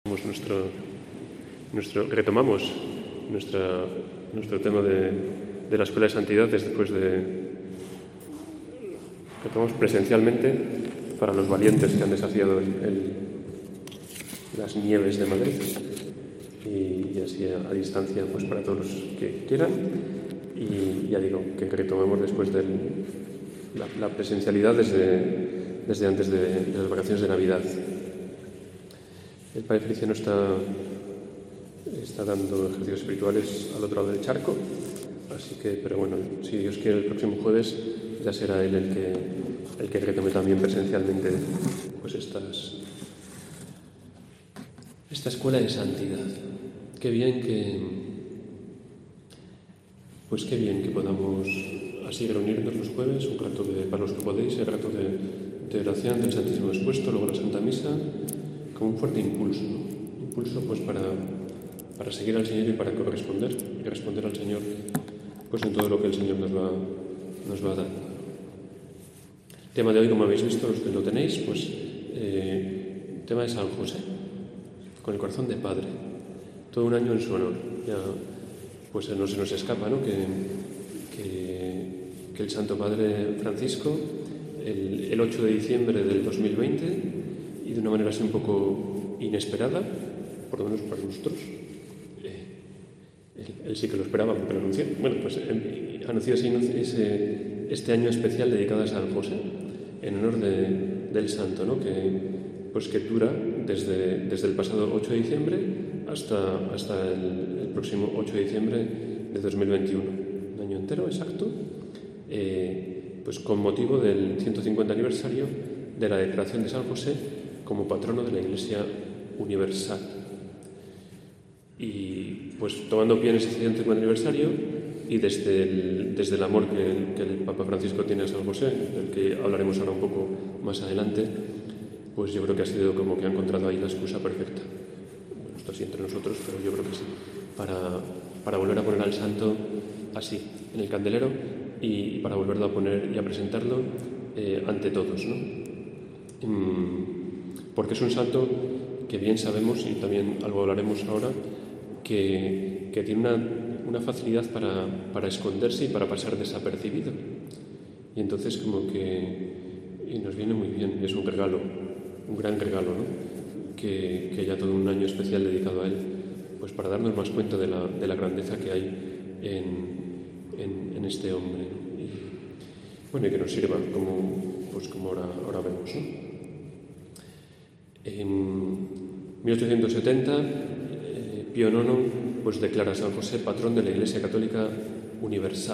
Retomamos nuestro tema de la Escuela de Santidades después retomamos presencialmente para los valientes que han desafiado las nieves de Madrid y así a distancia pues para todos los que quieran. Y ya digo que retomamos después de la presencialidad desde antes de las vacaciones de Navidad. El Padre Feliciano está dando ejercicios espirituales al otro lado del charco, así que, pero bueno, si Dios quiere, el próximo jueves ya será él el que retome también presencialmente pues esta escuela de santidad. Qué bien que podamos así reunirnos los jueves, un rato para los que podéis, el rato de oración del Santísimo Expuesto, luego la Santa Misa, con un fuerte impulso, ¿no? Impulso pues para seguir al Señor y para corresponder y responder al Señor pues en todo lo que el Señor nos va dando. El tema de hoy, como habéis visto, los que lo tenéis, pues tema de San José, con el corazón de Padre, todo un año en su honor. Ya pues no se nos escapa, ¿no? que el Santo Padre Francisco, el 8 de diciembre del 2020, y de una manera así un poco inesperada, por lo menos para nosotros, él sí que lo esperaba porque lo anunció. Bueno, pues anunció este año especial dedicado a San José, en honor del santo, ¿no? que dura desde el pasado 8 de diciembre hasta el próximo 8 de diciembre de 2021. Un año entero exacto, pues con motivo del 150 aniversario de la declaración de San José como patrono de la Iglesia Universal. Y pues tomando pie en ese 150 aniversario y desde el amor que el Papa Francisco tiene a San José, del que hablaremos ahora un poco más adelante, pues yo creo que ha sido como que ha encontrado ahí la excusa perfecta. Bueno, esto sí entre nosotros, pero yo creo que sí, para volver a poner al santo así, en el candelero, y para volverlo a poner y a presentarlo ante todos, ¿no? Porque es un santo que bien sabemos, y también algo hablaremos ahora, que tiene una facilidad para esconderse y para pasar desapercibido. Y entonces como que nos viene muy bien, es un regalo, un gran regalo, ¿no? Que haya todo un año especial dedicado a él, pues para darnos más cuenta de la grandeza que hay en este hombre, ¿no? Y que nos sirva como ahora vemos, ¿no? En 1870, Pío IX pues declara a San José patrón de la Iglesia Católica Universal.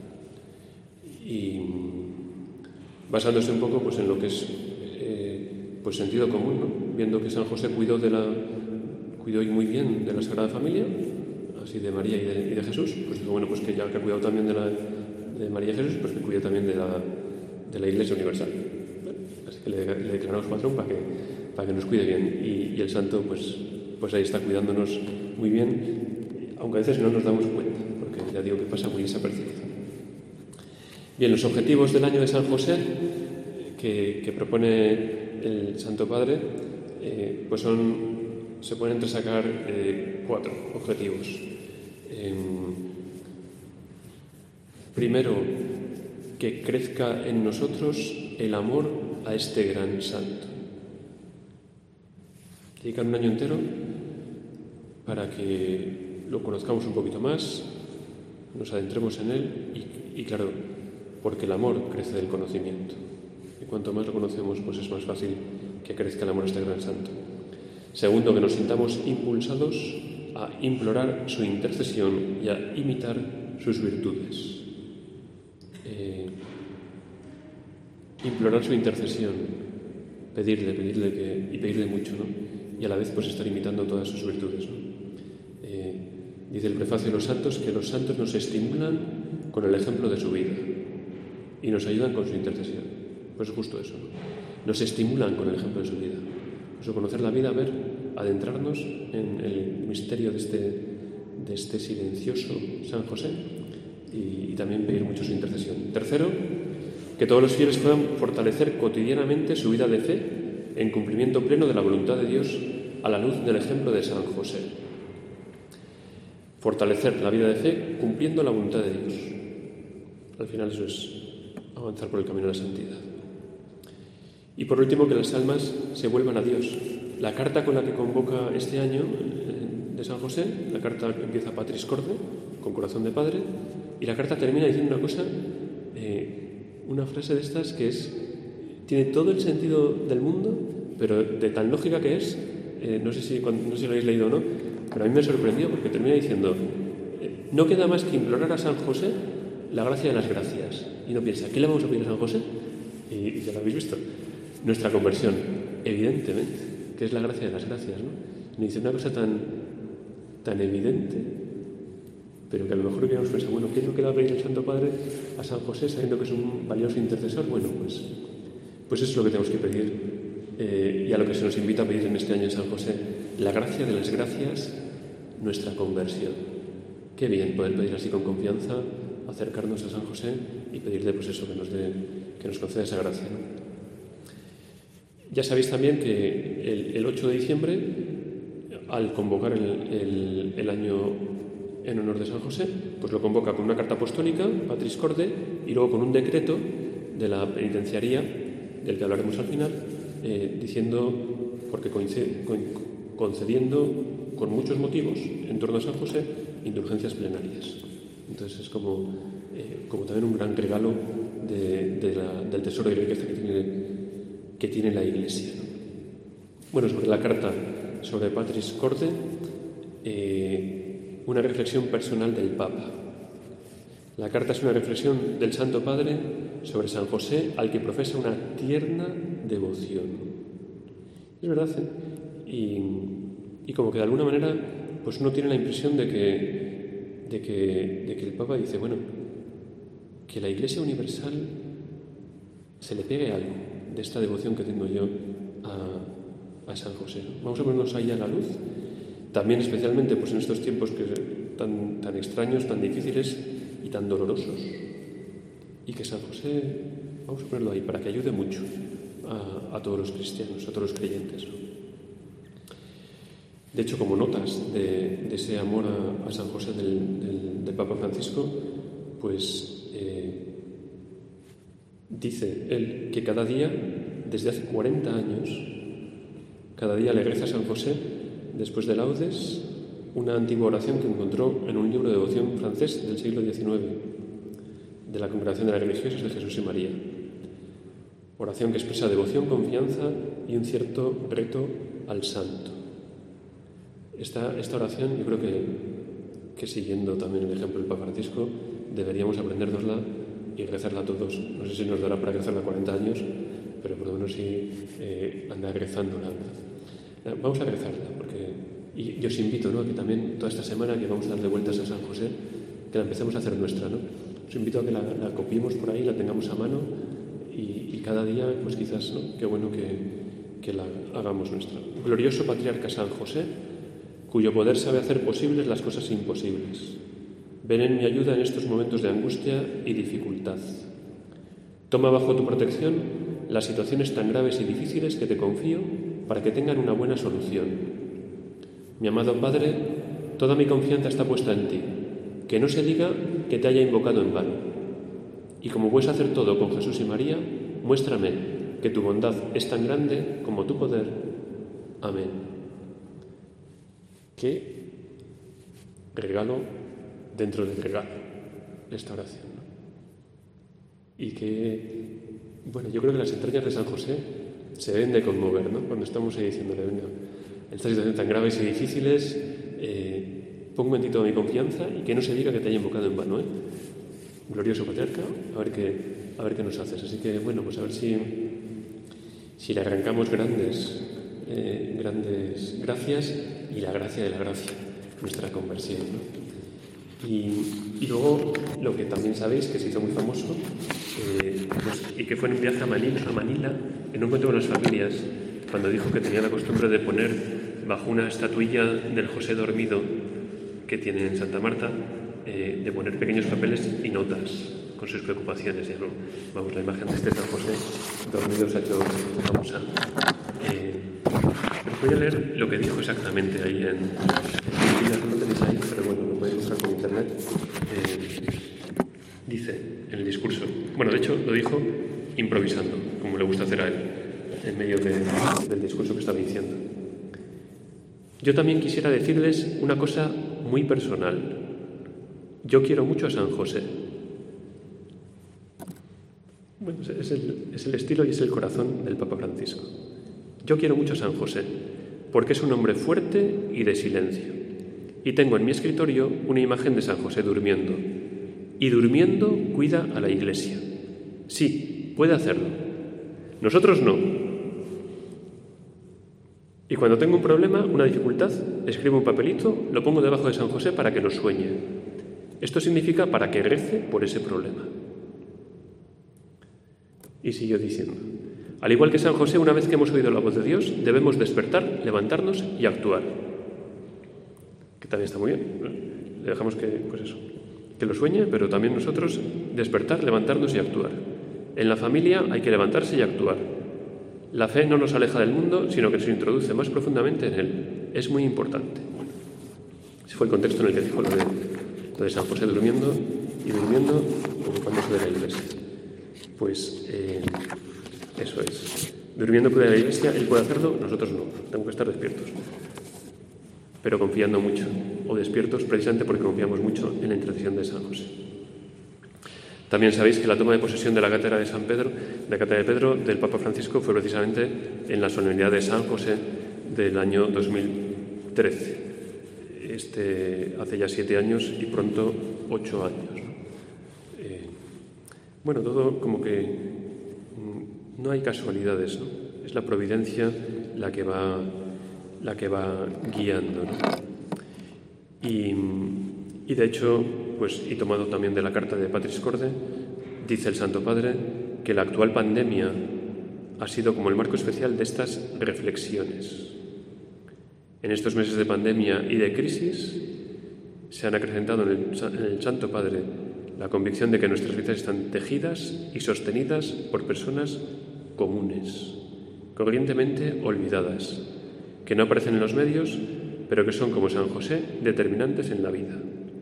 Y basándose un poco pues en lo que es pues sentido común, ¿no? Viendo que San José cuidó y muy bien de la Sagrada Familia, así de María y de Jesús, pues bueno, pues que ya que ha cuidado también de María y Jesús, pues que cuide también de la Iglesia Universal. Así que le declaramos patrón para que nos cuide bien. Y el santo pues ahí está cuidándonos muy bien, aunque a veces no nos damos cuenta, porque ya digo que pasa muy desapercibido. Bien, los objetivos del año de San José que propone el Santo Padre pues se pueden entresacar 4 objetivos. Primero, que crezca en nosotros el amor a este gran santo. Dedicar un año entero para que lo conozcamos un poquito más, nos adentremos en él y claro, porque el amor crece del conocimiento. Y cuanto más lo conocemos, pues es más fácil que crezca el amor a este gran santo. Segundo, que nos sintamos impulsados a implorar su intercesión y a imitar sus virtudes. Implorar su intercesión, pedirle y pedirle mucho, ¿no? Y a la vez pues estar imitando todas sus virtudes, ¿no? Dice el prefacio de los santos que los santos nos estimulan con el ejemplo de su vida y nos ayudan con su intercesión. Pues justo eso, ¿no? Nos estimulan con el ejemplo de su vida. Pues conocer la vida, adentrarnos en el misterio de este silencioso San José y también pedir mucho su intercesión. Tercero, que todos los fieles puedan fortalecer cotidianamente su vida de fe en cumplimiento pleno de la voluntad de Dios a la luz del ejemplo de San José. Fortalecer la vida de fe cumpliendo la voluntad de Dios. Al final eso es avanzar por el camino de la santidad. Y por último, que las almas se vuelvan a Dios. La carta con la que convoca este año de San José, la carta empieza Patris Corde, con corazón de padre, y la carta termina diciendo una cosa, una frase de estas que tiene todo el sentido del mundo, pero de tan lógica que es, no sé si lo habéis leído o no, pero a mí me sorprendió porque termina diciendo, no queda más que implorar a San José la gracia de las gracias. Y uno piensa, ¿qué le vamos a pedir a San José? Y ya lo habéis visto. Nuestra conversión, evidentemente, que es la gracia de las gracias, ¿no? Me dice una cosa tan evidente, pero que a lo mejor hubiéramos pensado, bueno, ¿qué es lo que le va a pedir el Santo Padre a San José sabiendo que es un valioso intercesor? Bueno, pues eso es lo que tenemos que pedir. Y a lo que se nos invita a pedir en este año en San José, la gracia de las gracias, nuestra conversión. Qué bien poder pedir así con confianza, acercarnos a San José y pedirle pues eso, que nos conceda esa gracia, ¿no? Ya sabéis también que el 8 de diciembre, al convocar el año en honor de San José, pues lo convoca con una carta apostólica, Patris Corde, y luego con un decreto de la penitenciaría, del que hablaremos al final, diciendo, porque concediendo con muchos motivos en torno a San José indulgencias plenarias. Entonces es como también un gran regalo del tesoro de riqueza que tiene la Iglesia, ¿no? Bueno, sobre la carta sobre Patris Corde, una reflexión personal del Papa. La carta es una reflexión del Santo Padre sobre San José, al que profesa una tierna devoción. Es verdad, y como que de alguna manera pues uno tiene la impresión de que el Papa dice, bueno, que la Iglesia universal se le pegue algo de esta devoción que tengo yo a San José. Vamos a ponernos ahí a la luz, también especialmente pues en estos tiempos tan extraños, tan difíciles y tan dolorosos, y que San José, vamos a ponerlo ahí, para que ayude mucho a todos los cristianos, a todos los creyentes, ¿no? De hecho, como notas de ese amor a San José del Papa Francisco, pues dice él que cada día, desde hace 40 años, cada día le reza a San José, después de laudes, una antigua oración que encontró en un libro de devoción francés del siglo XIX, de la Congregación de las Religiosas de Jesús y María. Oración que expresa devoción, confianza y un cierto reto al santo. Esta oración, yo creo que siguiendo también el ejemplo del Papa Francisco, deberíamos aprendérnosla y rezarla todos. No sé si nos dará para rezarla 40 años, pero por lo menos sí andar rezándola, ¿verdad? Vamos a rezarla, y yo os invito, ¿no?, a que también toda esta semana que vamos a darle vueltas a San José, que la empecemos a hacer nuestra, ¿no? Os invito a que la copiemos por ahí, la tengamos a mano y cada día, pues quizás, ¿no?, qué bueno que la hagamos nuestra. Glorioso Patriarca San José, cuyo poder sabe hacer posibles las cosas imposibles. Ven en mi ayuda en estos momentos de angustia y dificultad. Toma bajo tu protección las situaciones tan graves y difíciles que te confío para que tengan una buena solución. Mi amado Padre, toda mi confianza está puesta en ti. Que no se diga que te haya invocado en vano. Y como puedes hacer todo con Jesús y María, muéstrame que tu bondad es tan grande como tu poder. Amén. Qué regalo dentro del regalo, esta oración, ¿no? Y que, bueno, yo creo que las entrañas de San José se deben de conmover, ¿no? Cuando estamos ahí diciéndole, venga, en estas situaciones tan graves y difíciles, pon un momentito de mi confianza y que no se diga que te haya invocado en vano, ¿eh? Glorioso Patriarca, a ver qué nos haces. Así que, bueno, pues a ver si le arrancamos grandes gracias y la gracia de la gracia, nuestra conversión, ¿no? Y luego, lo que también sabéis, que se hizo muy famoso, y que fue en un viaje a Manila, en un encuentro con las familias, cuando dijo que tenía la costumbre de poner bajo una estatuilla del José dormido que tiene en Santa Marta, de poner pequeños papeles y notas con sus preocupaciones. Ya no, vamos, la imagen de este San José dormido se ha hecho famosa. Voy a leer lo que dijo exactamente ahí no lo tenéis ahí, pero bueno, lo podéis buscar por internet. Dice en el discurso, bueno, de hecho lo dijo improvisando, como le gusta hacer a él, en medio del discurso que estaba diciendo. Yo también quisiera decirles una cosa muy personal. Yo quiero mucho a San José. Bueno, es el estilo y es el corazón del Papa Francisco. Yo quiero mucho a San José, porque es un hombre fuerte y de silencio. Y tengo en mi escritorio una imagen de San José durmiendo. Y durmiendo cuida a la Iglesia. Sí, puede hacerlo. Nosotros no. Y cuando tengo un problema, una dificultad, escribo un papelito, lo pongo debajo de San José para que lo sueñe. Esto significa para que rece por ese problema. Y siguió diciendo, al igual que San José, una vez que hemos oído la voz de Dios, debemos despertar, levantarnos y actuar. Que también está muy bien. Le dejamos que lo sueñe, pero también nosotros despertar, levantarnos y actuar. En la familia hay que levantarse y actuar. La fe no nos aleja del mundo, sino que se introduce más profundamente en él. Es muy importante. Bueno, ese fue el contexto en el que dijo lo de San José durmiendo ocupándose de la Iglesia. Pues eso es. Durmiendo puede la Iglesia, él puede hacerlo, nosotros no. Tenemos que estar despiertos. Pero confiando mucho, o despiertos precisamente porque confiamos mucho en la intercesión de San José. También sabéis que la toma de posesión de la cátedra de Pedro del Papa Francisco fue precisamente en la solemnidad de San José del año 2013. Hace ya 7 años y pronto 8 años, ¿no? Bueno, todo como que no hay casualidades, ¿no? Es la providencia la que va guiando, ¿no? Y de hecho, pues, y tomado también de la carta de Patris Corde, dice el Santo Padre que la actual pandemia ha sido como el marco especial de estas reflexiones. En estos meses de pandemia y de crisis se han acrecentado en el Santo Padre la convicción de que nuestras vidas están tejidas y sostenidas por personas comunes, corrientemente olvidadas, que no aparecen en los medios, pero que son, como San José, determinantes en la vida.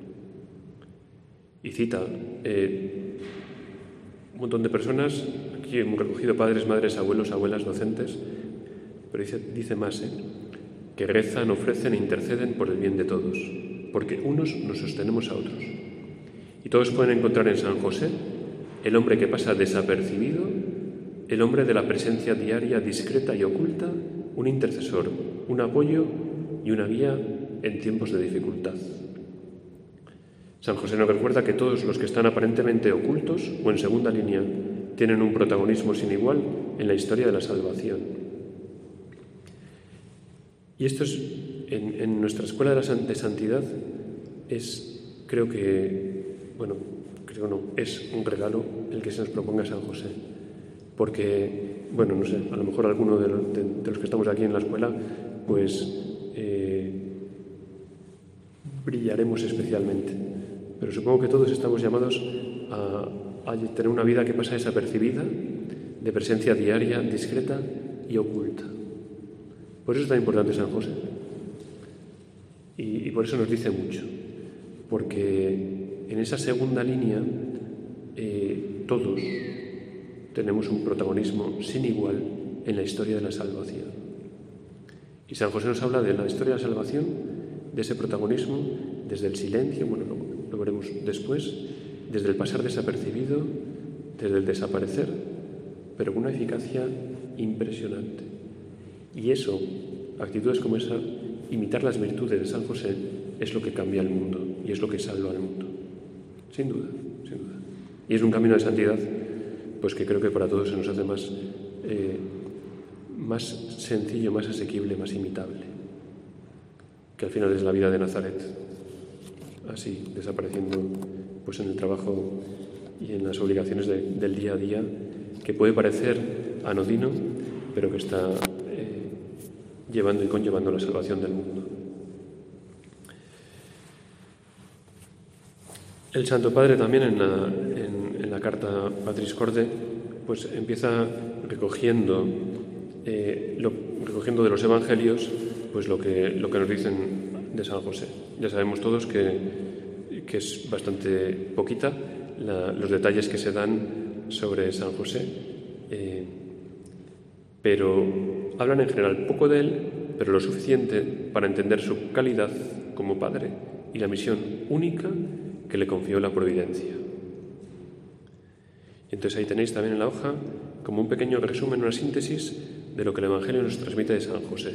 Y cita un montón de personas, aquí hemos recogido padres, madres, abuelos, abuelas, docentes, pero dice más, que rezan, ofrecen e interceden por el bien de todos, porque unos nos sostenemos a otros. Y todos pueden encontrar en San José el hombre que pasa desapercibido, el hombre de la presencia diaria, discreta y oculta, un intercesor, un apoyo y una guía en tiempos de dificultad. San José nos recuerda que todos los que están aparentemente ocultos o en segunda línea tienen un protagonismo sin igual en la historia de la salvación. Y esto es, en nuestra escuela de santidad, es un regalo el que se nos proponga San José. Porque, bueno, no sé, a lo mejor alguno de los que estamos aquí en la escuela, pues brillaremos especialmente. Pero supongo que todos estamos llamados a tener una vida que pasa desapercibida, de presencia diaria, discreta y oculta. Por eso es tan importante San José. Y por eso nos dice mucho. Porque en esa segunda línea todos tenemos un protagonismo sin igual en la historia de la salvación. Y San José nos habla de la historia de la salvación, de ese protagonismo, desde el silencio, bueno, lo veremos después, desde el pasar desapercibido, desde el desaparecer, pero con una eficacia impresionante. Y eso, actitudes como esa, imitar las virtudes de San José, es lo que cambia el mundo y es lo que salva al mundo. Sin duda, sin duda. Y es un camino de santidad, pues que creo que para todos se nos hace más sencillo, más asequible, más imitable. Que al final es la vida de Nazaret, así, desapareciendo pues en el trabajo y en las obligaciones del día a día, que puede parecer anodino, pero que está llevando y conllevando la salvación del mundo. El Santo Padre también en la carta Patris Corde pues empieza recogiendo recogiendo de los evangelios, pues lo que nos dicen de San José. Ya sabemos todos que es bastante poquita los detalles que se dan sobre San José, pero hablan en general poco de él, pero lo suficiente para entender su calidad como padre y la misión única que le confió la providencia. Y entonces ahí tenéis también en la hoja como un pequeño resumen, una síntesis de lo que el Evangelio nos transmite de San José.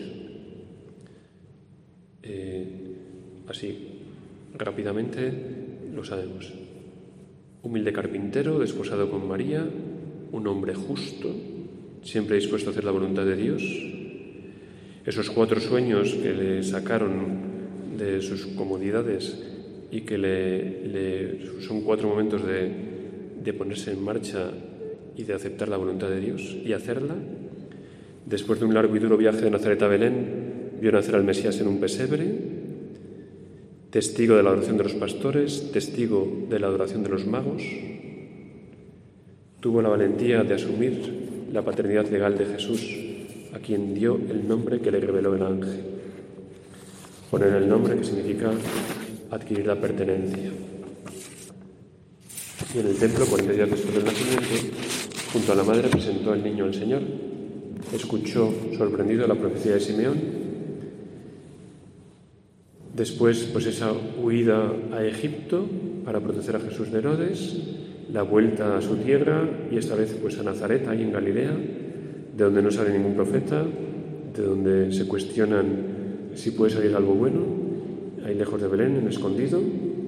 Así, rápidamente lo sabemos. Humilde carpintero, desposado con María, un hombre justo, siempre dispuesto a hacer la voluntad de Dios. Esos 4 sueños que le sacaron de sus comodidades y que son 4 momentos de ponerse en marcha y de aceptar la voluntad de Dios y hacerla. Después de un largo y duro viaje de Nazaret a Belén, vio nacer al Mesías en un pesebre, testigo de la adoración de los pastores, testigo de la adoración de los magos. Tuvo la valentía de asumir la paternidad legal de Jesús, a quien dio el nombre que le reveló el ángel. Poner el nombre, que significa adquirir la pertenencia. Y en el templo, 40 días después del nacimiento, junto a la madre presentó al niño al Señor. Escuchó sorprendido la profecía de Simeón. Después, pues esa huida a Egipto para proteger a Jesús de Herodes, la vuelta a su tierra y esta vez pues a Nazaret, ahí en Galilea, de donde no sale ningún profeta, de donde se cuestionan si puede salir algo bueno, ahí lejos de Belén, en escondido.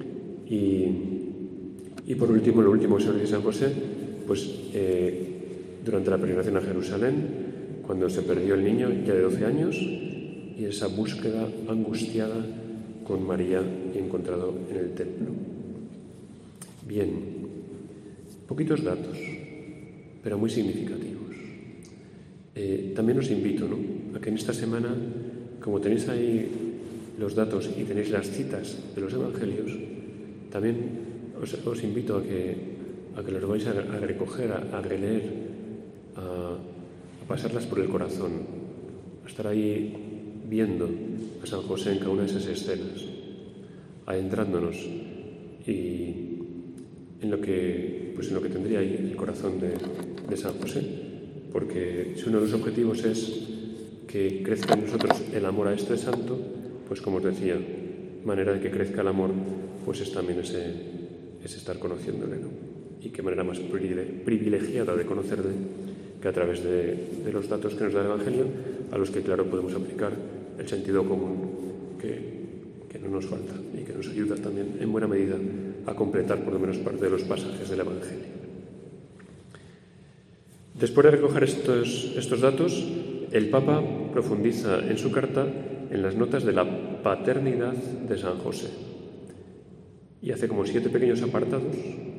Y por último, lo último que se dice San José, pues durante la peregrinación a Jerusalén, cuando se perdió el niño ya de 12 años, y esa búsqueda angustiada con María y encontrado en el templo. Bien, poquitos datos, pero muy significativos. También os invito, a que en esta semana, como tenéis ahí los datos y tenéis las citas de los evangelios, también os invito a que los vais a recoger, a releer, a pasarlas por el corazón, a estar ahí viendo a San José en cada una de esas escenas, adentrándonos y en lo que tendría ahí el corazón de San José, porque si uno de los objetivos es que crezca en nosotros el amor a este santo, pues como os decía, manera de que crezca el amor, pues es también es estar conociéndole, y qué manera más privilegiada de conocerle que a través de los datos que nos da el Evangelio, a los que, claro, podemos aplicar el sentido común que no nos falta y que nos ayuda también en buena medida a completar por lo menos parte de los pasajes del Evangelio. Después de recoger estos datos, el Papa profundiza en su carta en las notas de la paternidad de San José y hace como 7 pequeños apartados.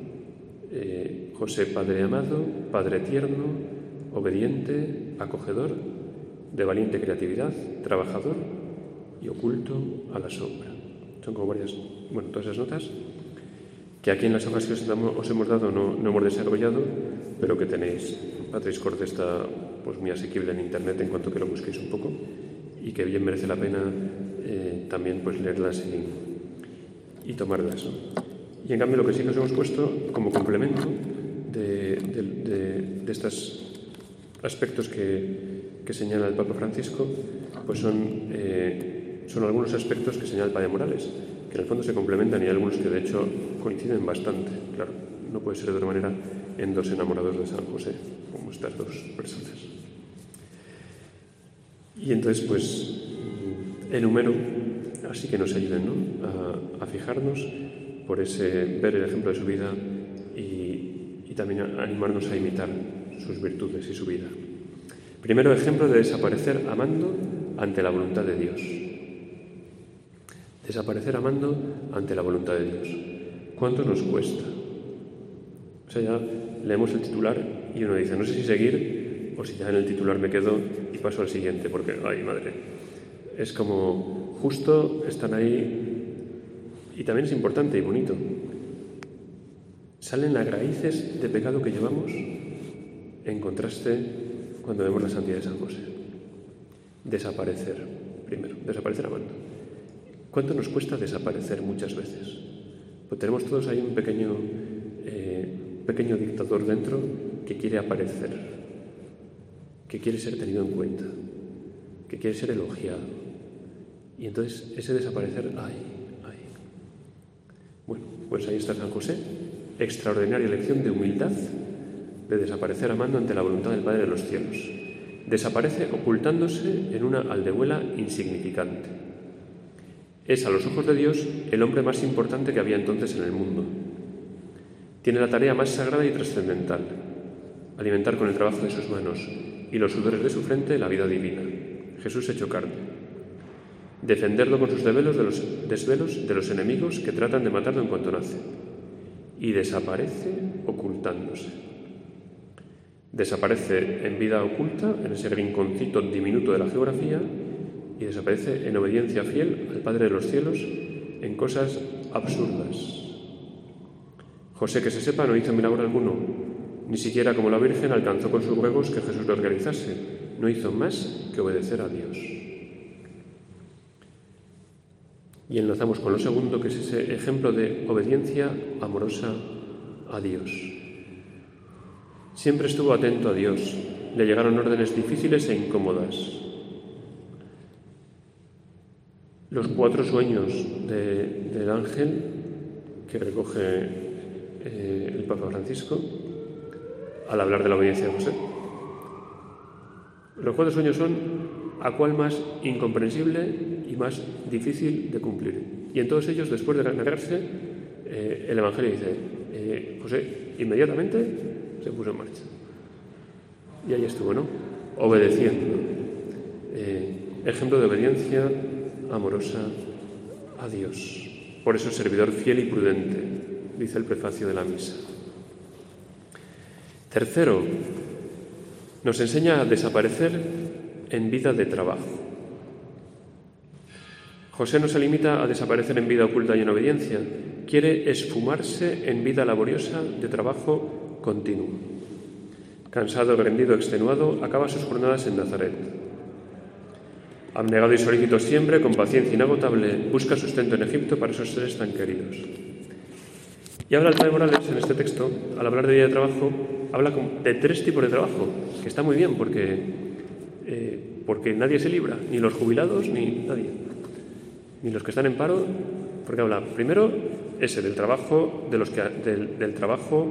José, padre amado, padre tierno, obediente, acogedor, de valiente creatividad, trabajador y oculto a la sombra. Son como todas esas notas que aquí en las hojas que os hemos dado no hemos desarrollado, pero que tenéis. Patris Corde está pues muy asequible en internet en cuanto que lo busquéis un poco y que bien merece la pena también pues leerlas y tomarlas, Y en cambio lo que sí que os hemos puesto como complemento de estos aspectos que señala el Papa Francisco, pues son algunos aspectos que señala el Padre Morales, que en el fondo se complementan y hay algunos que de hecho coinciden bastante. Claro, no puede ser de otra manera en 2 enamorados de San José, como estas 2 personas. Y entonces, pues, enumero, así que nos ayuden, a fijarnos por ver el ejemplo de su vida y también a animarnos a imitar sus virtudes y su vida. Primero, ejemplo de desaparecer amando ante la voluntad de Dios. Desaparecer amando ante la voluntad de Dios. ¿Cuánto nos cuesta? O sea, ya leemos el titular y uno dice, no sé si seguir o si ya en el titular me quedo y paso al siguiente, porque, ay madre, es como justo están ahí y también es importante y bonito. Salen las raíces de pecado que llevamos en contraste cuando vemos la santidad de San José. Desaparecer, primero, desaparecer amando. ¿Cuánto nos cuesta desaparecer muchas veces? Pues tenemos todos ahí un pequeño dictador dentro que quiere aparecer, que quiere ser tenido en cuenta, que quiere ser elogiado. Y entonces ese desaparecer, ¡ay! Bueno, pues ahí está San José, extraordinaria lección de humildad, de desaparecer amando ante la voluntad del Padre de los cielos. Desaparece ocultándose en una aldehuela insignificante. Es, a los ojos de Dios, el hombre más importante que había entonces en el mundo. Tiene la tarea más sagrada y trascendental: alimentar con el trabajo de sus manos y los sudores de su frente la vida divina, Jesús hecho carne. Defenderlo con sus desvelos de los enemigos que tratan de matarlo en cuanto nace. Y desaparece ocultándose. Desaparece en vida oculta, en ese rinconcito diminuto de la geografía, y desaparece en obediencia fiel al Padre de los cielos en cosas absurdas. José, que se sepa, no hizo milagro alguno, ni siquiera como la Virgen alcanzó con sus ruegos que Jesús lo realizase. No hizo más que obedecer a Dios. Y enlazamos con lo segundo, que es ese ejemplo de obediencia amorosa a Dios. Siempre estuvo atento a Dios. Le llegaron órdenes difíciles e incómodas. Los 4 sueños del ángel que recoge el Papa Francisco al hablar de la obediencia de José. Los 4 sueños son a cuál más incomprensible y más difícil de cumplir. Y en todos ellos, después de narrarse, el Evangelio dice, José inmediatamente se puso en marcha. Y ahí estuvo, ¿no? Obedeciendo. Ejemplo de obediencia amorosa a Dios. Por eso, servidor fiel y prudente, dice el prefacio de la misa. Tercero, nos enseña a desaparecer en vida de trabajo. José no se limita a desaparecer en vida oculta y en obediencia, quiere esfumarse en vida laboriosa de trabajo continuo. Cansado, rendido, extenuado, acaba sus jornadas en Nazaret. Abnegado y solícito siempre, con paciencia inagotable, busca sustento en Egipto para esos seres tan queridos. Y habla el Padre Morales en este texto, al hablar de vida de trabajo, habla de 3 tipos de trabajo, que está muy bien porque nadie se libra, ni los jubilados ni nadie, ni los que están en paro, porque habla primero ese del trabajo, del trabajo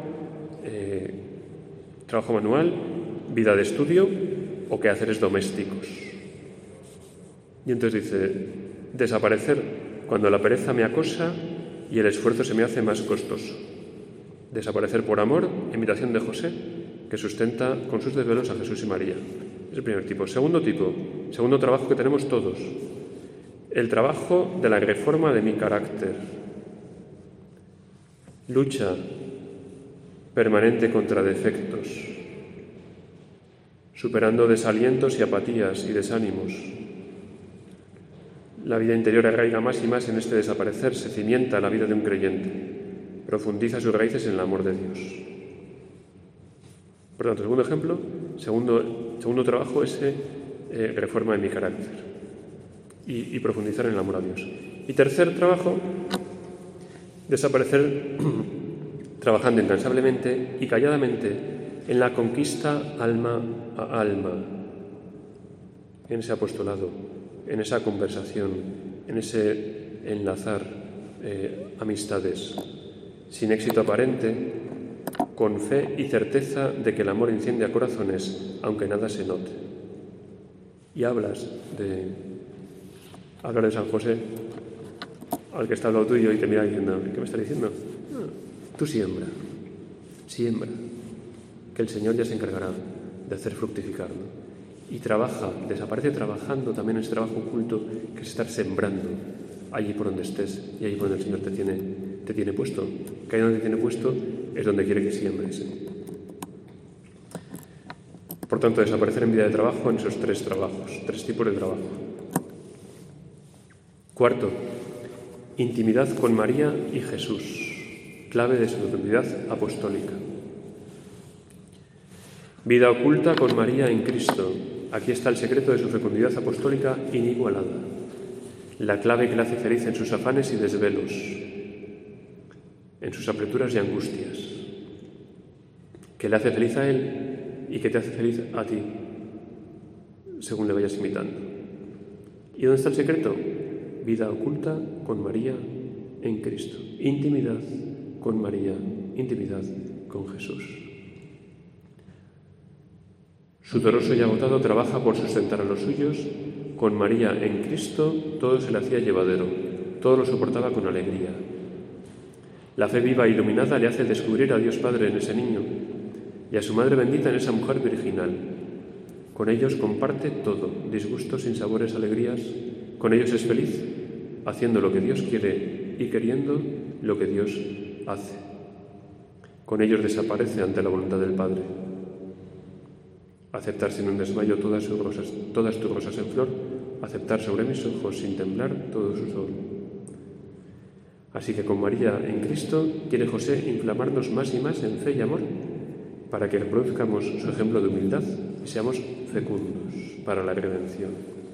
manual, vida de estudio o quehaceres domésticos. Y entonces dice, desaparecer cuando la pereza me acosa y el esfuerzo se me hace más costoso. Desaparecer por amor, imitación de José, que sustenta con sus desvelos a Jesús y María. Es el primer tipo. Segundo trabajo que tenemos todos, el trabajo de la reforma de mi carácter. Lucha permanente contra defectos, superando desalientos y apatías y desánimos. La vida interior arraiga más y más en este desaparecer, se cimienta la vida de un creyente, profundiza sus raíces en el amor de Dios. Por tanto, segundo ejemplo, segundo trabajo, reforma de mi carácter y profundizar en el amor a Dios. Y tercer trabajo, desaparecer trabajando incansablemente y calladamente en la conquista alma a alma, en ese apostolado, en esa conversación, en ese enlazar amistades, sin éxito aparente, con fe y certeza de que el amor enciende a corazones, aunque nada se note. Y hablas de San José, al que está al lado tuyo y te mira diciendo, ¿qué me está diciendo? Tú siembra, que el Señor ya se encargará de hacer fructificar, ¿no? Y desaparece trabajando también en ese trabajo oculto que es estar sembrando allí por donde estés y allí por donde el Señor te tiene puesto. Que ahí donde te tiene puesto es donde quiere que siembres. Por tanto, desaparecer en vida de trabajo en esos 3 tipos de trabajo. Cuarto, intimidad con María y Jesús, clave de su autoridad apostólica. Vida oculta con María en Cristo, Aquí está el secreto de su fecundidad apostólica inigualada, la clave que le hace feliz en sus afanes y desvelos, en sus apreturas y angustias, que le hace feliz a él y que te hace feliz a ti, según le vayas imitando. ¿Y dónde está el secreto? Vida oculta con María en Cristo. Intimidad con María, intimidad con Jesús. Sudoroso y agotado trabaja por sustentar a los suyos. Con María en Cristo todo se le hacía llevadero, todo lo soportaba con alegría. La fe viva e iluminada le hace descubrir a Dios Padre en ese niño y a su Madre bendita en esa mujer virginal. Con ellos comparte todo, disgustos, sinsabores, alegrías. Con ellos es feliz, haciendo lo que Dios quiere y queriendo lo que Dios hace. Con ellos desaparece ante la voluntad del Padre. Aceptar sin un desmayo todas tus rosas en flor, aceptar sobre mis ojos sin temblar todo su sol. Así que con María en Cristo quiere José inflamarnos más y más en fe y amor para que reproduzcamos su ejemplo de humildad y seamos fecundos para la redención.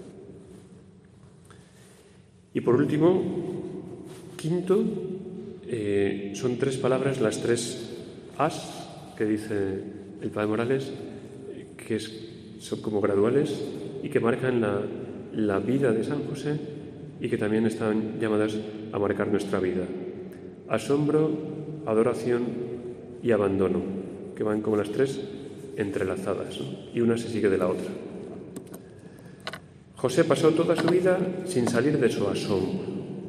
Y por último, quinto, son 3 palabras, las 3 As que dice el Padre Morales, que son como graduales y que marcan la vida de San José y que también están llamadas a marcar nuestra vida. Asombro, adoración y abandono, que van como las 3 entrelazadas, ¿no? Y una se sigue de la otra. José pasó toda su vida sin salir de su asombro.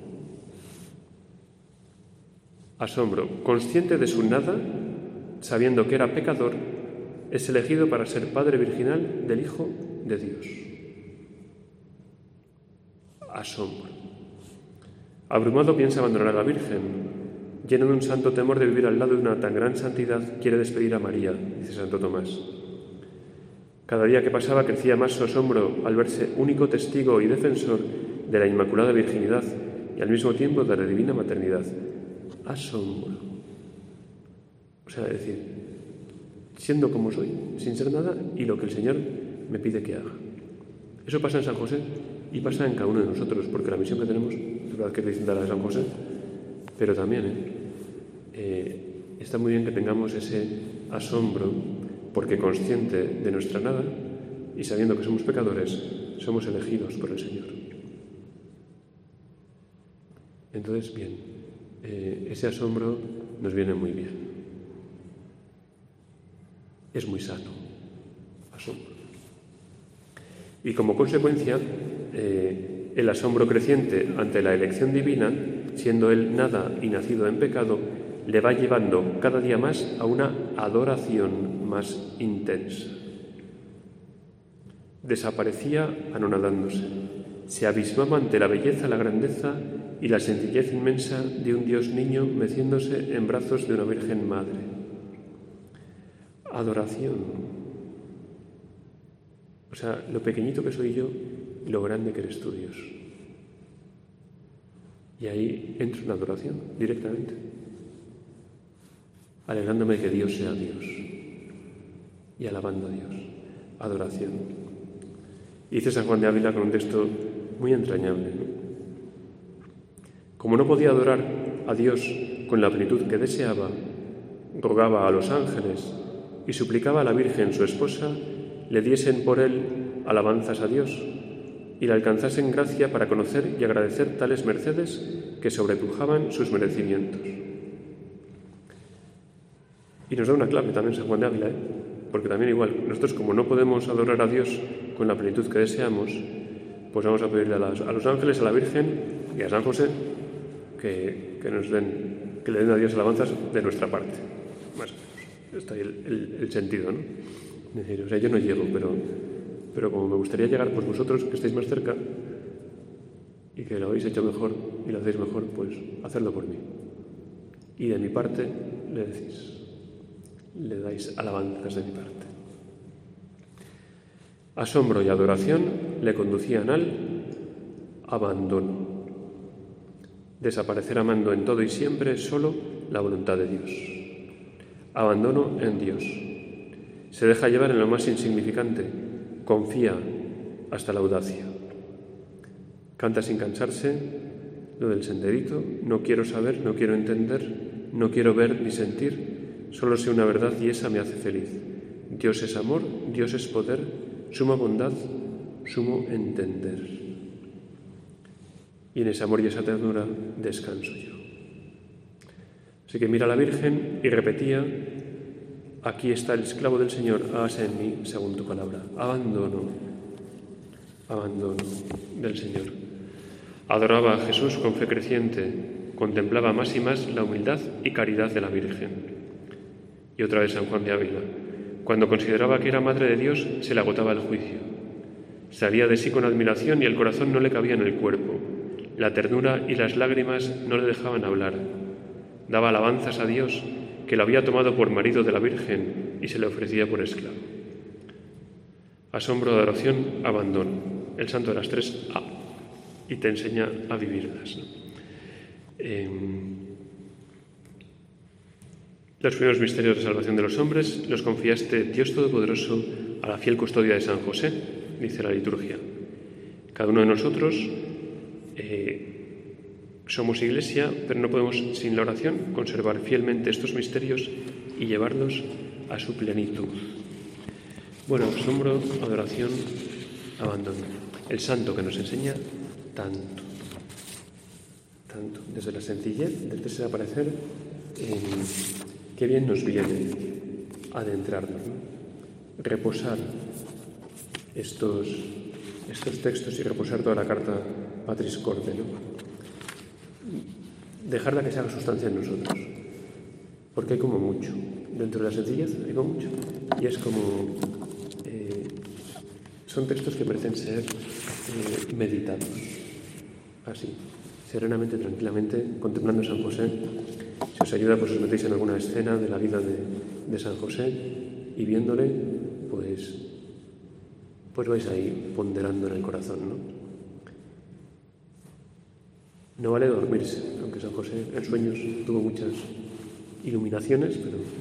Asombro, consciente de su nada, sabiendo que era pecador, es elegido para ser padre virginal del Hijo de Dios. Asombro. Abrumado piensa abandonar a la Virgen. Lleno de un santo temor de vivir al lado de una tan gran santidad, quiere despedir a María, dice Santo Tomás. Cada día que pasaba crecía más su asombro al verse único testigo y defensor de la Inmaculada Virginidad y al mismo tiempo de la divina maternidad. Asombro. O sea, es decir, siendo como soy, sin ser nada, y lo que el Señor me pide que haga. Eso pasa en San José y pasa en cada uno de nosotros, porque la misión que tenemos, es verdad que es distinta a la de San José, pero también está muy bien que tengamos ese asombro, porque consciente de nuestra nada y sabiendo que somos pecadores, somos elegidos por el Señor. Entonces, bien, ese asombro nos viene muy bien. Es muy sano, asombro. Y como consecuencia, el asombro creciente ante la elección divina, siendo él nada y nacido en pecado, le va llevando cada día más a una adoración más intensa. Desaparecía anonadándose, se abismaba ante la belleza, la grandeza y la sencillez inmensa de un Dios niño meciéndose en brazos de una Virgen Madre. Adoración. O sea, lo pequeñito que soy yo y lo grande que eres tú, Dios. Y ahí entro en adoración directamente, alegrándome de que Dios sea Dios y alabando a Dios. Adoración. Y dice San Juan de Ávila con un texto muy entrañable, ¿no? Como no podía adorar a Dios con la plenitud que deseaba, rogaba a los ángeles y suplicaba a la Virgen, su esposa, le diesen por él alabanzas a Dios y le alcanzasen gracia para conocer y agradecer tales mercedes que sobrepujaban sus merecimientos. Y nos da una clave también San Juan de Ávila, porque también igual, nosotros como no podemos adorar a Dios con la plenitud que deseamos, pues vamos a pedirle a los ángeles, a la Virgen y a San José que le den a Dios alabanzas de nuestra parte. Más o menos. Está ahí el sentido, ¿no? Es decir, o sea, yo no llego, pero como me gustaría llegar, pues vosotros que estáis más cerca y que lo habéis hecho mejor y lo hacéis mejor, pues hacedlo por mí. Y de mi parte le dais alabanzas de mi parte. Asombro y adoración le conducían al abandono. Desaparecer amando en todo y siempre solo la voluntad de Dios. Abandono en Dios. Se deja llevar en lo más insignificante, confía hasta la audacia. Canta sin cansarse lo del senderito: no quiero saber, no quiero entender, no quiero ver ni sentir, solo sé una verdad y esa me hace feliz. Dios es amor, Dios es poder, suma bondad, sumo entender. Y en ese amor y esa ternura descanso yo. Así que mira a la Virgen y repetía: aquí está el esclavo del Señor, hágase en mí según tu palabra. Abandono del Señor. Adoraba a Jesús con fe creciente, contemplaba más y más la humildad y caridad de la Virgen. Y otra vez San Juan de Ávila: cuando consideraba que era Madre de Dios, se le agotaba el juicio. Salía de sí con admiración y el corazón no le cabía en el cuerpo. La ternura y las lágrimas no le dejaban hablar. Daba alabanzas a Dios, que lo había tomado por marido de la Virgen y se le ofrecía por esclavo. Asombro, adoración, abandono. El santo de las 3 A. Y te enseña a vivirlas, ¿no? Los primeros misterios de salvación de los hombres los confiaste, Dios Todopoderoso, a la fiel custodia de San José, dice la liturgia. Cada uno de nosotros somos Iglesia, pero no podemos, sin la oración, conservar fielmente estos misterios y llevarlos a su plenitud. Bueno, asombro, adoración, abandono. El santo que nos enseña tanto, desde la sencillez del desaparecer, qué bien nos viene adentrarnos, ¿no? Reposar estos textos y reposar toda la carta Patris Corde, ¿no? Dejarla que se haga sustancia en nosotros, porque hay como mucho, dentro de la sencillez hay como mucho, y es como, son textos que merecen ser meditados, así, serenamente, tranquilamente, contemplando a San José. Si os ayuda, pues os metéis en alguna escena de la vida de San José y viéndole, pues vais ahí ponderando en el corazón, ¿no? No vale dormirse, aunque San José en sueños tuvo muchas iluminaciones,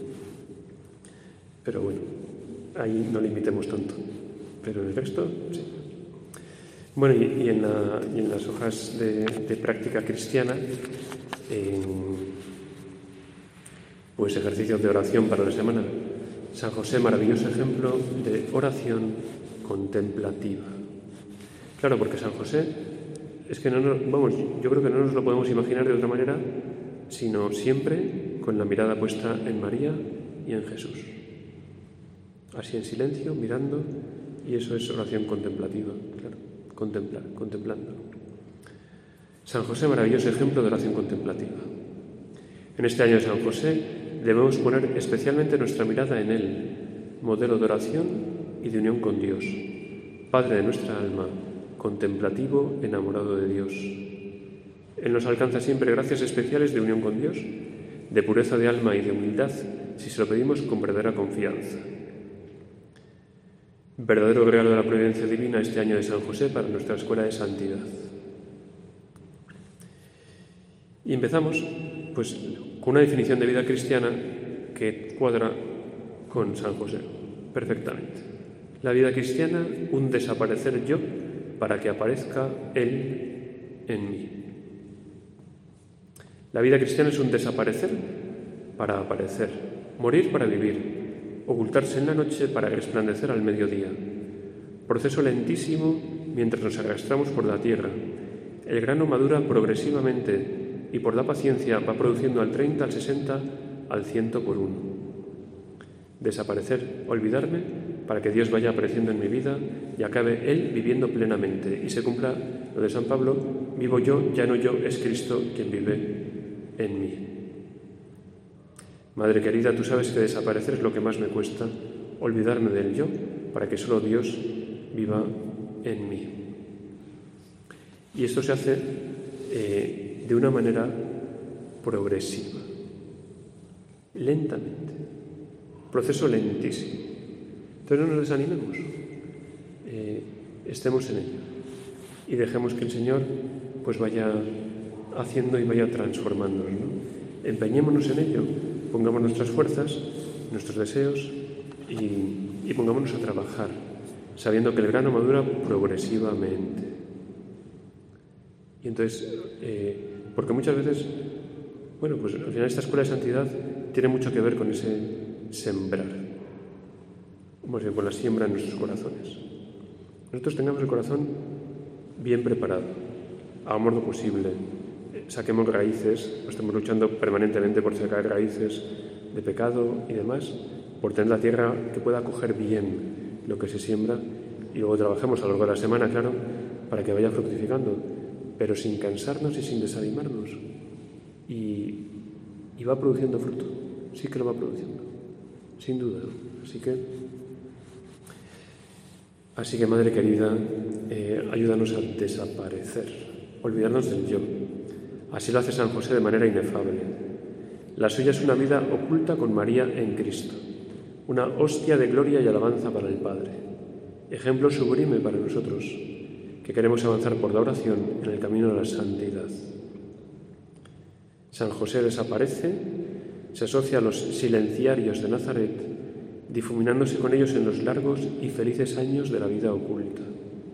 pero bueno, ahí no le imitemos tanto. Pero el resto, sí. Bueno, y en las hojas de práctica cristiana, pues ejercicios de oración para la semana. San José, maravilloso ejemplo de oración contemplativa. Claro, porque San José, es que yo creo que no nos lo podemos imaginar de otra manera, sino siempre con la mirada puesta en María y en Jesús. Así en silencio, mirando, y eso es oración contemplativa, claro, contemplando. San José, maravilloso ejemplo de oración contemplativa. En este año de San José debemos poner especialmente nuestra mirada en él, modelo de oración y de unión con Dios, Padre de nuestra alma, contemplativo, enamorado de Dios. Él nos alcanza siempre gracias especiales de unión con Dios, de pureza de alma y de humildad, si se lo pedimos con verdadera confianza. Verdadero regalo de la providencia divina este año de San José para nuestra escuela de santidad. Y empezamos, pues, con una definición de vida cristiana que cuadra con San José perfectamente. La vida cristiana, un desaparecer yo para que aparezca Él en mí. La vida cristiana es un desaparecer para aparecer, morir para vivir, ocultarse en la noche para resplandecer al mediodía. Proceso lentísimo mientras nos arrastramos por la tierra. El grano madura progresivamente y por la paciencia va produciendo al 30, al 60, al 100 por uno. Desaparecer, olvidarme, para que Dios vaya apareciendo en mi vida y acabe Él viviendo plenamente y se cumpla lo de San Pablo: vivo yo, ya no yo, es Cristo quien vive en mí. Madre querida, tú sabes que desaparecer es lo que más me cuesta, olvidarme del yo para que solo Dios viva en mí. Y esto se hace de una manera progresiva, lentamente, proceso lentísimo. Entonces no nos desanimemos, estemos en ello y dejemos que el Señor pues vaya haciendo y vaya transformándonos, ¿no? Empeñémonos en ello, pongamos nuestras fuerzas, nuestros deseos y pongámonos a trabajar sabiendo que el grano madura progresivamente. Y entonces, porque muchas veces, bueno, pues al final esta escuela de santidad tiene mucho que ver con ese sembrar, más bien con la siembra en nuestros corazones. Nosotros tengamos el corazón bien preparado, hagamos lo posible, saquemos raíces, estamos luchando permanentemente por sacar raíces de pecado y demás, por tener la tierra que pueda acoger bien lo que se siembra, y luego trabajemos a lo largo de la semana, claro, para que vaya fructificando, pero sin cansarnos y sin desanimarnos. Y va produciendo fruto, sí que lo va produciendo, sin duda. Así que Madre querida, ayúdanos a desaparecer, olvidarnos del yo. Así lo hace San José de manera inefable. La suya es una vida oculta con María en Cristo, una hostia de gloria y alabanza para el Padre, ejemplo sublime para nosotros, que queremos avanzar por la oración en el camino de la santidad. San José desaparece, se asocia a los silenciarios de Nazaret, difuminándose con ellos en los largos y felices años de la vida oculta.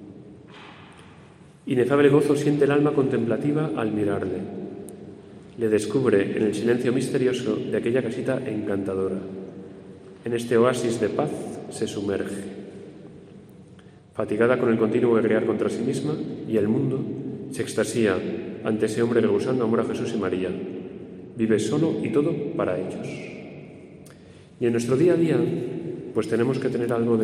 Inefable gozo siente el alma contemplativa al mirarle. Le descubre en el silencio misterioso de aquella casita encantadora. En este oasis de paz se sumerge. Fatigada con el continuo guerrear contra sí misma y el mundo, se extasía ante ese hombre rebosando amor a Jesús y María. Vive solo y todo para ellos. Y en nuestro día a día, pues tenemos que tener algo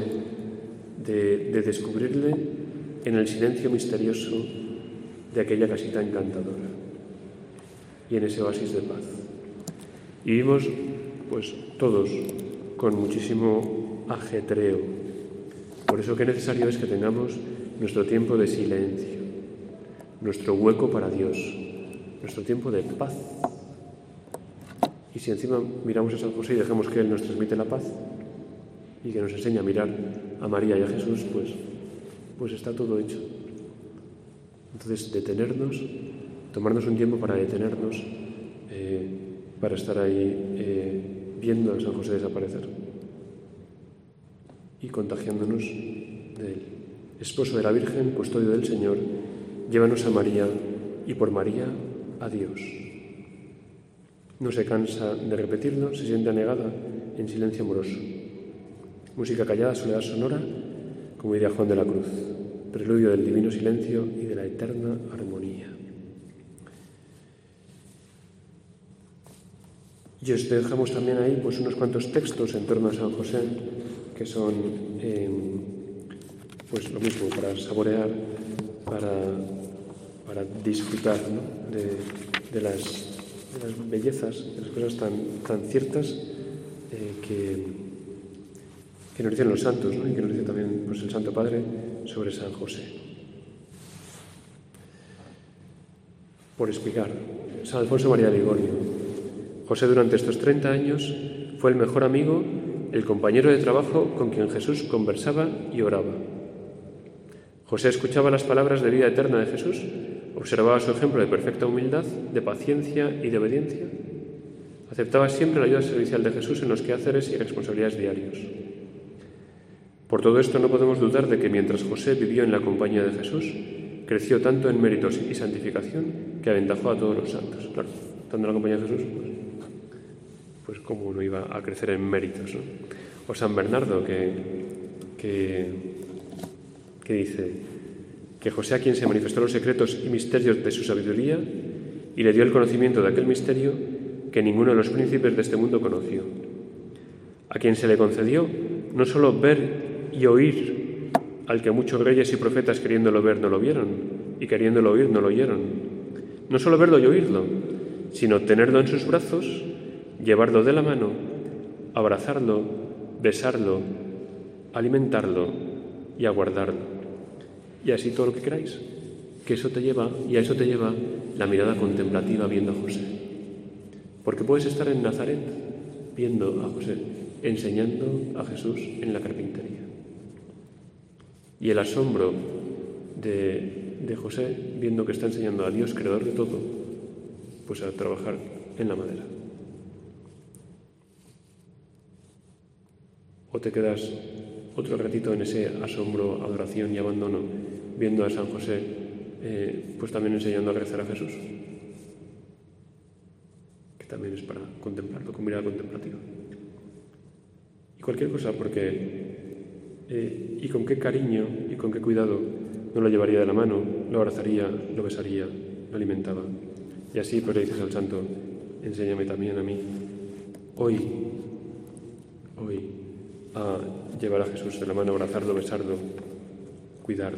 de descubrirle en el silencio misterioso de aquella casita encantadora y en ese oasis de paz. Y vivimos, pues todos, con muchísimo ajetreo. Por eso qué necesario es que tengamos nuestro tiempo de silencio, nuestro hueco para Dios, nuestro tiempo de paz. Y si encima miramos a San José y dejamos que Él nos transmite la paz y que nos enseña a mirar a María y a Jesús, pues está todo hecho. Entonces, detenernos, tomarnos un tiempo para detenernos, para estar ahí viendo a San José desaparecer y contagiándonos de Él. Esposo de la Virgen, custodio del Señor, llévanos a María y por María a Dios. No se cansa de repetirlo, se siente anegada en silencio amoroso. Música callada, soledad sonora, como diría Juan de la Cruz, preludio del divino silencio y de la eterna armonía. Y os dejamos también ahí pues unos cuantos textos en torno a San José, que son pues lo mismo, para saborear, para disfrutar, ¿no? de las bellezas, de las cosas tan ciertas que nos dicen los santos, ¿no? Y que nos dice también pues, el Santo Padre sobre San José. Por explicar, San Alfonso María de Ligorio. José durante estos 30 años fue el mejor amigo, el compañero de trabajo con quien Jesús conversaba y oraba. José escuchaba las palabras de vida eterna de Jesús, observaba su ejemplo de perfecta humildad, de paciencia y de obediencia. Aceptaba siempre la ayuda servicial de Jesús en los quehaceres y responsabilidades diarios. Por todo esto no podemos dudar de que mientras José vivió en la compañía de Jesús, creció tanto en méritos y santificación que aventajó a todos los santos. Claro, estando en la compañía de Jesús, pues cómo uno iba a crecer en méritos, ¿no? O San Bernardo, que dice que José, a quien se manifestó los secretos y misterios de su sabiduría y le dio el conocimiento de aquel misterio que ninguno de los príncipes de este mundo conoció, a quien se le concedió no solo ver y oír al que muchos reyes y profetas queriéndolo ver no lo vieron y queriéndolo oír no lo oyeron, no solo verlo y oírlo, sino tenerlo en sus brazos, llevarlo de la mano, abrazarlo, besarlo, alimentarlo y aguardarlo. Y así todo lo que queráis, que eso te lleva, y a eso te lleva la mirada contemplativa viendo a José. Porque puedes estar en Nazaret viendo a José, enseñando a Jesús en la carpintería. Y el asombro de José viendo que está enseñando a Dios, creador de todo, pues a trabajar en la madera. O te quedas otro ratito en ese asombro, adoración y abandono, viendo a San José, pues también enseñando a rezar a Jesús, que también es para contemplarlo, con mirada contemplativa. Y cualquier cosa, porque, y con qué cariño y con qué cuidado no lo llevaría de la mano, lo abrazaría, lo besaría, lo alimentaba. Y así pues le dices al santo, enséñame también a mí, hoy, a llevar a Jesús de la mano, abrazarlo, besarlo, cuidarlo.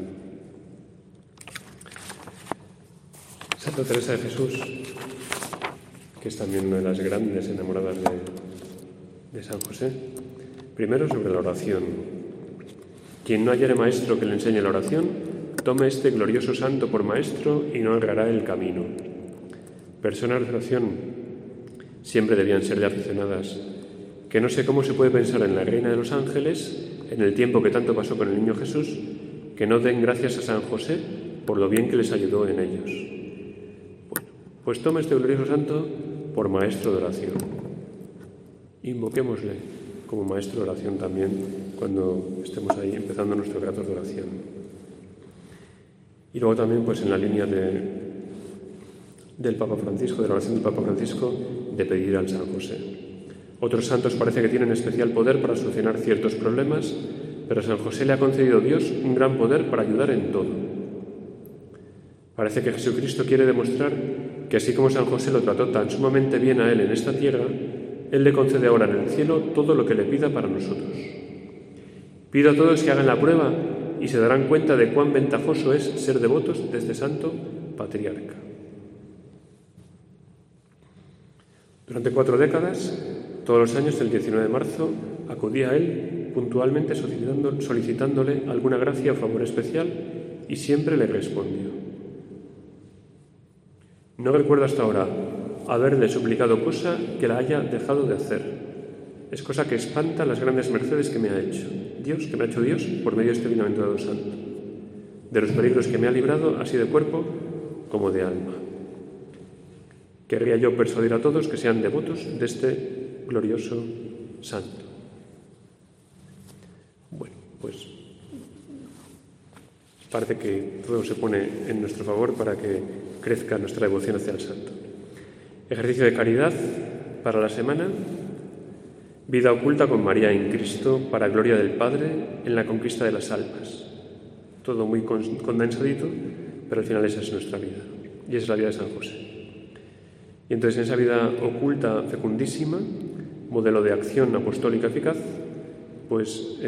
Santa Teresa de Jesús, que es también una de las grandes enamoradas de San José, primero sobre la oración. Quien no hallare maestro que le enseñe la oración, tome este glorioso santo por maestro y no errará el camino. Personas de oración siempre debían ser de aficionadas, que no sé cómo se puede pensar en la Reina de los Ángeles, en el tiempo que tanto pasó con el niño Jesús, que no den gracias a San José por lo bien que les ayudó en ellos. Bueno, pues toma este glorioso santo por maestro de oración. Invoquémosle como maestro de oración también cuando estemos ahí empezando nuestros ratos de oración. Y luego también pues en la línea del Papa Francisco, de la oración del Papa Francisco, de pedir al San José. Otros santos parece que tienen especial poder para solucionar ciertos problemas, pero a San José le ha concedido Dios un gran poder para ayudar en todo. Parece que Jesucristo quiere demostrar que así como San José lo trató tan sumamente bien a él en esta tierra, Él le concede ahora en el cielo todo lo que le pida para nosotros. Pido a todos que hagan la prueba y se darán cuenta de cuán ventajoso es ser devotos de este santo patriarca. Durante 4 décadas, todos los años, el 19 de marzo, acudí a él puntualmente solicitándole alguna gracia o favor especial y siempre le respondió. No recuerdo hasta ahora haberle suplicado cosa que la haya dejado de hacer. Es cosa que espanta las grandes mercedes que me ha hecho Dios, que me ha hecho Dios por medio de este bienaventurado santo. De los peligros que me ha librado, así de cuerpo como de alma. Querría yo persuadir a todos que sean devotos de este glorioso santo. Bueno, pues parece que todo se pone en nuestro favor para que crezca nuestra devoción hacia el santo. Ejercicio de caridad para la semana. Vida oculta con María en Cristo para gloria del Padre en la conquista de las almas. Todo muy condensadito, pero al final esa es nuestra vida. Y es la vida de San José. Y entonces en esa vida oculta, fecundísima, modelo de acción apostólica eficaz, pues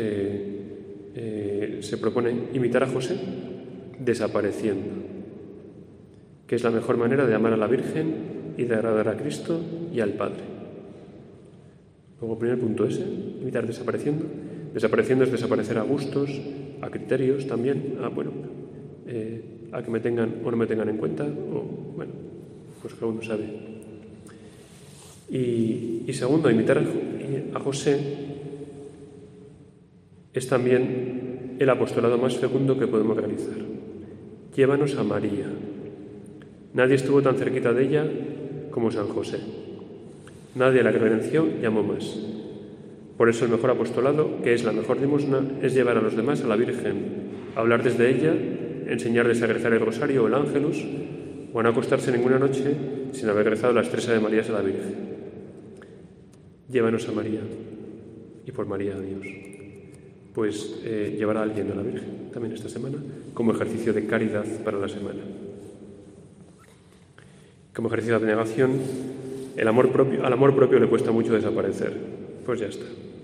se propone imitar a José desapareciendo, que es la mejor manera de amar a la Virgen y de agradar a Cristo y al Padre. Luego, primer punto ese, imitar desapareciendo. Desapareciendo es desaparecer a gustos, a criterios también, a que me tengan o no me tengan en cuenta, o bueno, pues cada uno sabe. Y segundo, imitar a José es también el apostolado más fecundo que podemos realizar. Llévanos a María. Nadie estuvo tan cerquita de ella como San José. Nadie a la que venció llamó más. Por eso el mejor apostolado, que es la mejor limosna, es llevar a los demás a la Virgen, hablar desde ella, enseñarles a rezar el rosario o el ángelus, o a no acostarse ninguna noche sin haber rezado las 3 Ave Marías a la Virgen. Llévanos a María, y por María a Dios. Pues llevar a alguien a la Virgen también esta semana, como ejercicio de caridad para la semana. Como ejercicio de abnegación, al amor propio le cuesta mucho desaparecer. Pues ya está.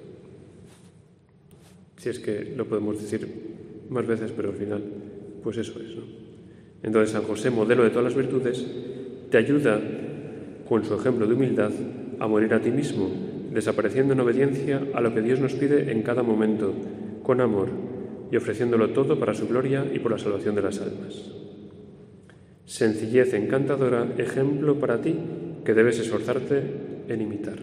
Si es que lo podemos decir más veces, pero al final, pues eso es, ¿no? Entonces San José, modelo de todas las virtudes, te ayuda, con su ejemplo de humildad, a morir a ti mismo, desapareciendo en obediencia a lo que Dios nos pide en cada momento, con amor, y ofreciéndolo todo para su gloria y por la salvación de las almas. Sencillez encantadora, ejemplo para ti, que debes esforzarte en imitar.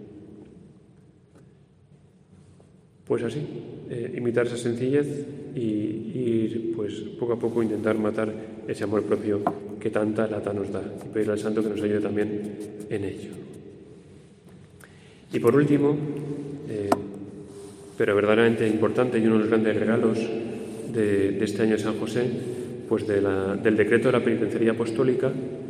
Pues así, imitar esa sencillez y ir pues poco a poco intentar matar ese amor propio que tanta lata nos da y pedirle al santo que nos ayude también en ello. Y por último, pero verdaderamente importante y uno de los grandes regalos de este año de San José, pues del decreto de la penitenciaría apostólica,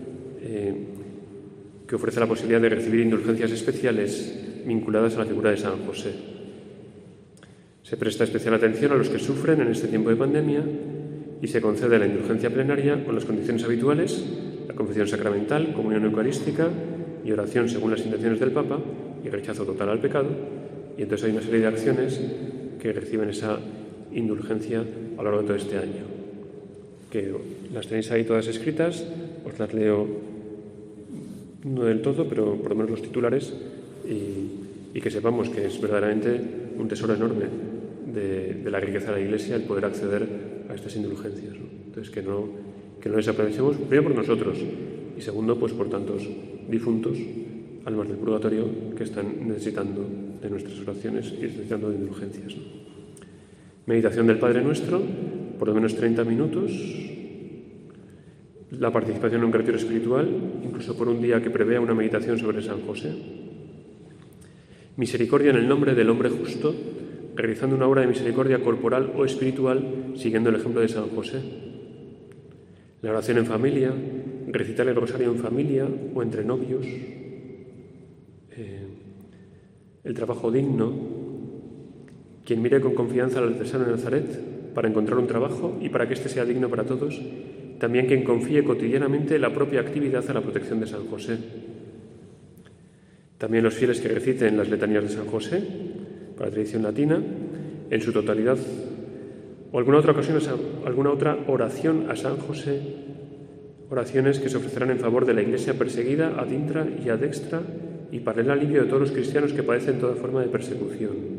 que ofrece la posibilidad de recibir indulgencias especiales vinculadas a la figura de San José. Se presta especial atención a los que sufren en este tiempo de pandemia y se concede la indulgencia plenaria con las condiciones habituales, la confesión sacramental, comunión eucarística y oración según las intenciones del Papa y rechazo total al pecado. Y entonces hay una serie de acciones que reciben esa indulgencia a lo largo de todo este año, que las tenéis ahí todas escritas, os las leo no del todo, pero por lo menos los titulares, y que sepamos que es verdaderamente un tesoro enorme de la riqueza de la Iglesia el poder acceder a estas indulgencias, ¿no? Entonces que no desaprovechemos, primero por nosotros y segundo pues por tantos difuntos, almas del purgatorio, que están necesitando de nuestras oraciones y necesitando de indulgencias, ¿no? Meditación del Padre Nuestro, por lo menos 30 minutos, la participación en un retiro espiritual, incluso por un día que prevea una meditación sobre San José. Misericordia en el nombre del hombre justo, realizando una obra de misericordia corporal o espiritual, siguiendo el ejemplo de San José. La oración en familia, recitar el rosario en familia o entre novios. El trabajo digno. Quien mire con confianza al artesano de Nazaret para encontrar un trabajo y para que éste sea digno para todos. También quien confíe cotidianamente la propia actividad a la protección de San José. También los fieles que reciten las letanías de San José, para la tradición latina, en su totalidad, o alguna otra oración a San José, oraciones que se ofrecerán en favor de la Iglesia perseguida ad intra y ad extra y para el alivio de todos los cristianos que padecen toda forma de persecución.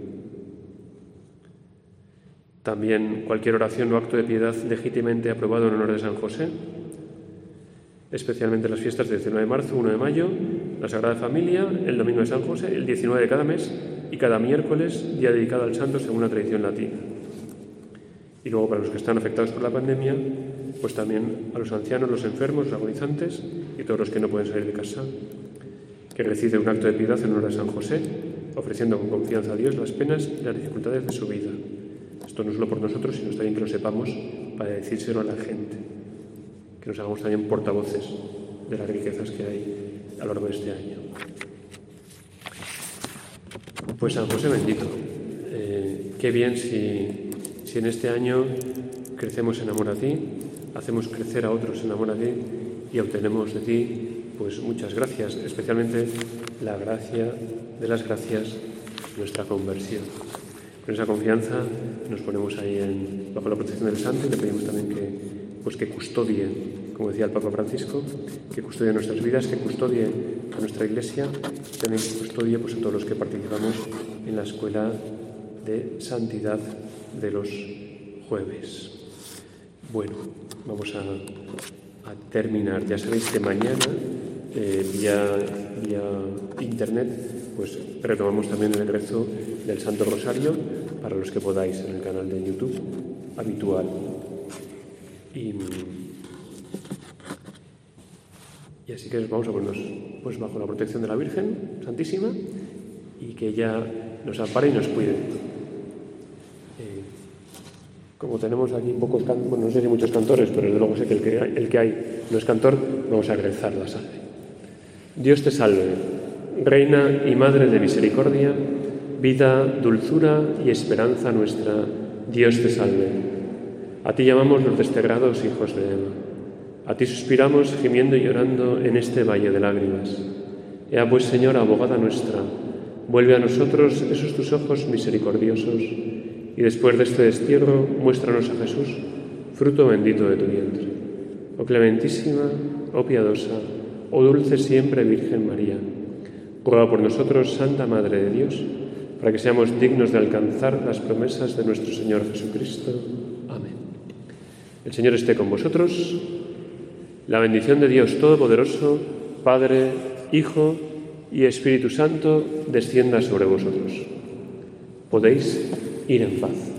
También cualquier oración o acto de piedad legítimamente aprobado en honor de San José, especialmente las fiestas del 19 de marzo, 1 de mayo, la Sagrada Familia, el Domingo de San José, el 19 de cada mes y cada miércoles, día dedicado al santo según la tradición latina. Y luego para los que están afectados por la pandemia, pues también a los ancianos, los enfermos, los agonizantes y todos los que no pueden salir de casa, que reciten un acto de piedad en honor a San José, ofreciendo con confianza a Dios las penas y las dificultades de su vida. Esto no solo por nosotros, sino también que lo sepamos para decírselo a la gente, que nos hagamos también portavoces de las riquezas que hay a lo largo de este año. Pues San José bendito, qué bien si en este año crecemos en amor a ti, hacemos crecer a otros en amor a ti y obtenemos de ti pues muchas gracias, especialmente la gracia de las gracias, nuestra conversión. Con esa confianza nos ponemos ahí bajo la protección del Santo y le pedimos también que custodie, como decía el Papa Francisco, que custodie nuestras vidas, que custodie a nuestra Iglesia, también que custodie pues, a todos los que participamos en la escuela de santidad de los jueves. Bueno, vamos a terminar. Ya sabéis que mañana, vía internet, pues retomamos también el rezo del Santo Rosario para los que podáis en el canal de YouTube habitual. Y así que vamos a ponernos pues, bajo la protección de la Virgen Santísima y que ella nos ampare y nos cuide. Como tenemos aquí pocos cantores, bueno, no sé si muchos cantores, pero desde luego sé que el que hay no es cantor, vamos a rezar la salve. Dios te salve, Reina y Madre de misericordia, vida, dulzura y esperanza nuestra, Dios te salve. A ti llamamos los desterrados hijos de Eva. A ti suspiramos gimiendo y llorando en este valle de lágrimas. Ea pues, Señora, abogada nuestra, vuelve a nosotros esos tus ojos misericordiosos y después de este destierro muéstranos a Jesús, fruto bendito de tu vientre. Oh clementísima, oh piadosa, oh dulce siempre Virgen María, ruega por nosotros, Santa Madre de Dios, para que seamos dignos de alcanzar las promesas de nuestro Señor Jesucristo. Amén. El Señor esté con vosotros. La bendición de Dios Todopoderoso, Padre, Hijo y Espíritu Santo, descienda sobre vosotros. Podéis ir en paz.